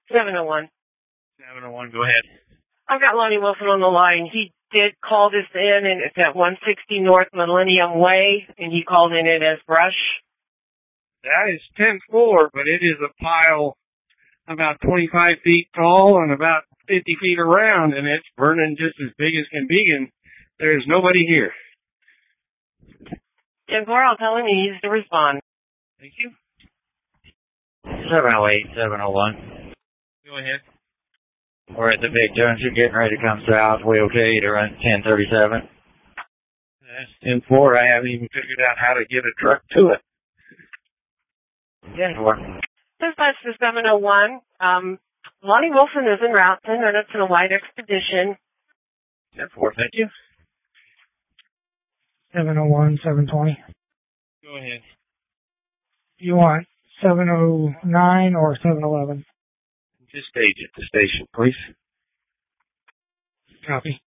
701. 701, go ahead. I've got Lonnie Wilson on the line. He did call this in, and it's at 160 North Millennium Way, and he called in it as brush. That is 10-4, but it is a pile about 25 feet tall and about 50 feet around, and it's burning just as big as can be, and there's nobody here. 10-4, I'll tell him he needs to respond. Thank you. 708, 701. Go ahead. We're at the Big Junction. You're getting ready to come south. We okay to run 1037? That's 10-4. I haven't even figured out how to get a truck to it. 10-4. Dispatch to 701. Lonnie Wilson is in route, 10 minutes in a light expedition. 10-4, thank you. 701, 720. Go ahead. You want 709 or 711? Just stage at the station, please. Copy.